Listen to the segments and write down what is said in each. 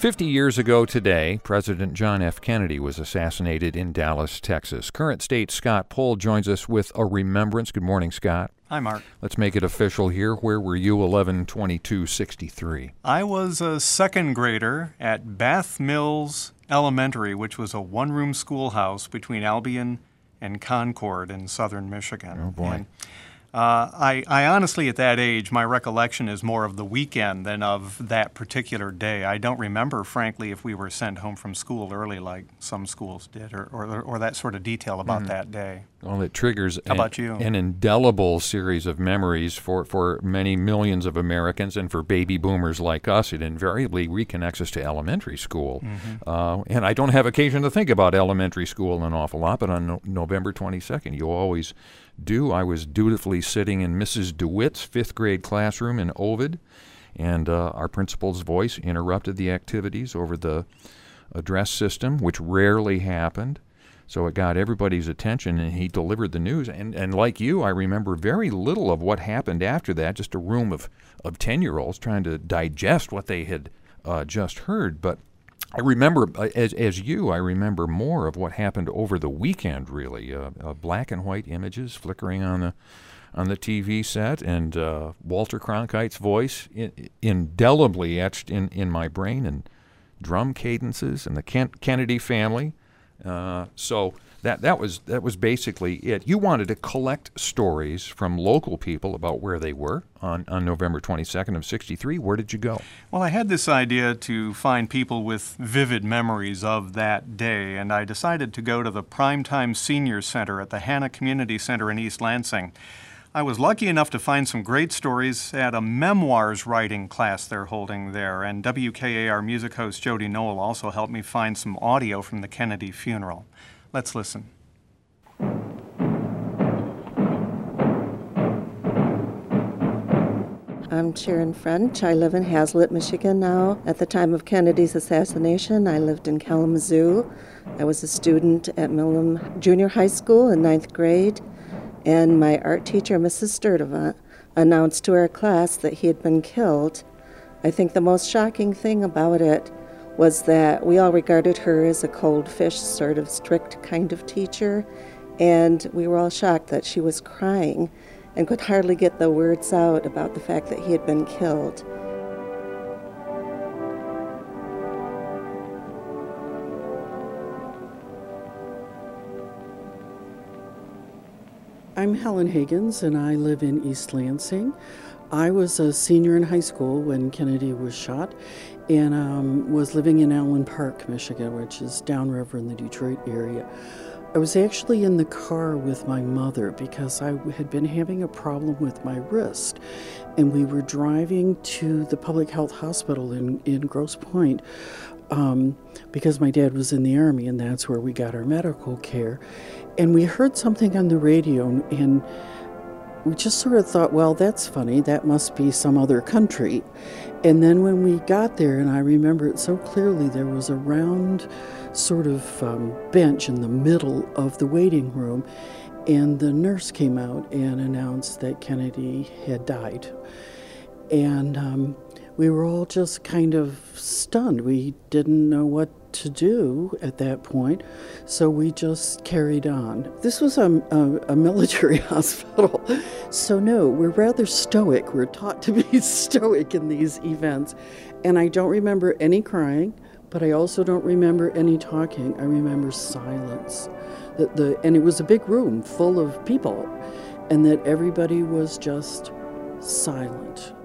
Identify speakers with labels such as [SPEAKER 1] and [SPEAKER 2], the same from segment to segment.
[SPEAKER 1] 50 years ago today, President John F. Kennedy was assassinated in Dallas, Texas. Current state Scott Pohl joins us with a remembrance. Good morning, Scott.
[SPEAKER 2] Hi, Mark.
[SPEAKER 1] Let's make it official here. Where were you 11/22/63?
[SPEAKER 2] I was a second grader at Bath Mills Elementary, which was a one-room schoolhouse between Albion and Concord in southern Michigan.
[SPEAKER 1] Oh, boy.
[SPEAKER 2] And, I honestly, at that age, my recollection is more of the weekend than of that particular day. I don't remember, frankly, if we were sent home from school early like some schools did, or that sort of detail about that day.
[SPEAKER 1] Well, it triggers
[SPEAKER 2] How about you?
[SPEAKER 1] An indelible series of memories for many millions of Americans, and for baby boomers like us, it invariably reconnects us to elementary school. And I don't have occasion to think about elementary school an awful lot, but on November 22nd, you always do. I was dutifully sitting in Mrs. DeWitt's fifth grade classroom in Ovid, and our principal's voice interrupted the activities over the address system, which rarely happened. So it got everybody's attention, and he delivered the news. And like you, I remember very little of what happened after that, just a room of 10-year-olds trying to digest what they had just heard. But I remember, as you, I remember more of what happened over the weekend, really. Black and white images flickering on the TV set, and Walter Cronkite's voice indelibly etched in my brain, and drum cadences, and the Kennedy family. So that was basically it. You wanted to collect stories from local people about where they were on November 22nd of 63. Where did you go?
[SPEAKER 2] Well, I had this idea to find people with vivid memories of that day, and I decided to go to the Primetime Senior Center at the Hanna Community Center in East Lansing. I was lucky enough to find some great stories at a memoirs writing class they're holding there, and WKAR music host Jody Knoll also helped me find some audio from the Kennedy funeral. Let's listen.
[SPEAKER 3] I'm Sharon French. I live in Hazlet, Michigan now. At the time of Kennedy's assassination, I lived in Kalamazoo. I was a student at Millam Junior High School in 9th grade. And my art teacher, Mrs. Sturdivant, announced to our class that he had been killed. I think the most shocking thing about it was that we all regarded her as a cold fish, sort of strict kind of teacher, and we were all shocked that she was crying and could hardly get the words out about the fact that he had been killed.
[SPEAKER 4] I'm Helen Higgins, and I live in East Lansing. I was a senior in high school when Kennedy was shot, and was living in Allen Park, Michigan, which is downriver in the Detroit area. I was actually in the car with my mother because I had been having a problem with my wrist, and we were driving to the public health hospital in Grosse Pointe because my dad was in the Army, and that's where we got our medical care. And we heard something on the radio, and we just sort of thought, well, that's funny, that must be some other country. And then when we got there, and I remember it so clearly, there was a round sort of bench in the middle of the waiting room, and the nurse came out and announced that Kennedy had died. And we were all just kind of stunned. We didn't know what to do at that point, so we just carried on. This was a military hospital, so no, we're rather stoic. We're taught to be stoic in these events, and I don't remember any crying, but I also don't remember any talking. I remember silence. And it was a big room full of people, and that everybody was just silent.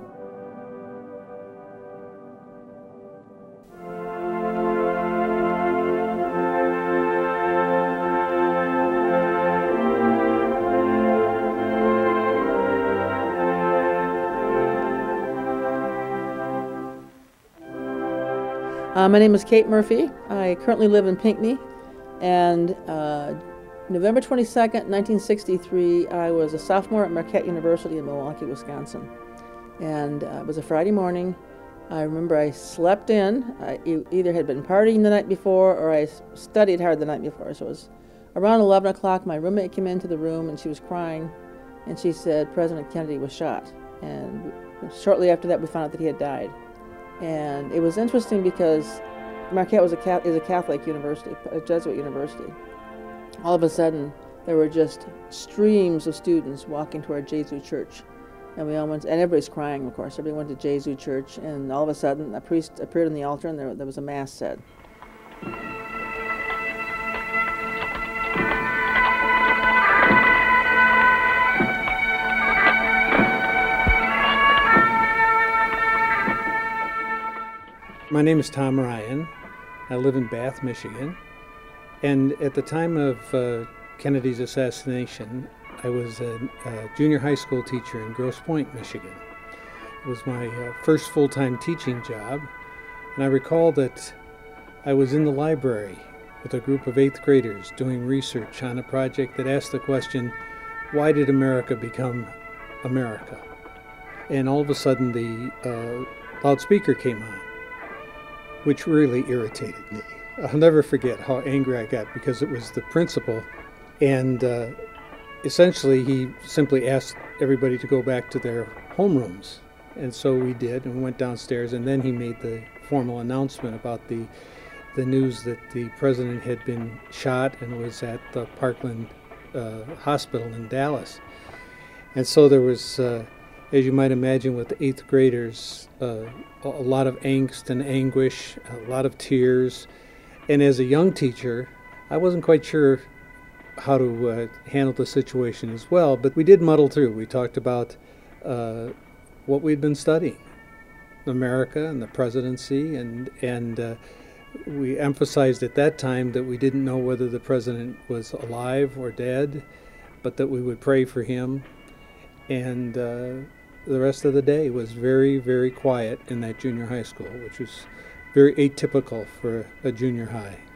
[SPEAKER 5] My name is Kate Murphy. I currently live in Pinckney, and November 22nd, 1963, I was a sophomore at Marquette University in Milwaukee, Wisconsin. And it was a Friday morning. I remember I slept in. I either had been partying the night before or I studied hard the night before. So it was around 11 o'clock. My roommate came into the room and she was crying, and she said President Kennedy was shot. And shortly after that, we found out that he had died. And it was interesting because Marquette is a Catholic university, a Jesuit university. All of a sudden, there were just streams of students walking to our Jesuit church. And we all went, and everybody's crying, of course. Everybody went to Jesuit church, and all of a sudden, a priest appeared on the altar, and there was a mass said.
[SPEAKER 6] My name is Tom Ryan. I live in Bath, Michigan. And at the time of Kennedy's assassination, I was a junior high school teacher in Grosse Pointe, Michigan. It was my first full-time teaching job. And I recall that I was in the library with a group of 8th graders doing research on a project that asked the question, why did America become America? And all of a sudden the loudspeaker came on, which really irritated me. I'll never forget how angry I got because it was the principal, and essentially he simply asked everybody to go back to their homerooms. And so we did, and we went downstairs, and then he made the formal announcement about the news that the president had been shot and was at the Parkland Hospital in Dallas. And so there was, as you might imagine with the 8th graders, a lot of angst and anguish, a lot of tears. And as a young teacher, I wasn't quite sure how to handle the situation as well, but we did muddle through. We talked about what we'd been studying, America and the presidency, and we emphasized at that time that we didn't know whether the president was alive or dead, but that we would pray for him. And the rest of the day was very, very quiet in that junior high school, which was very atypical for a junior high.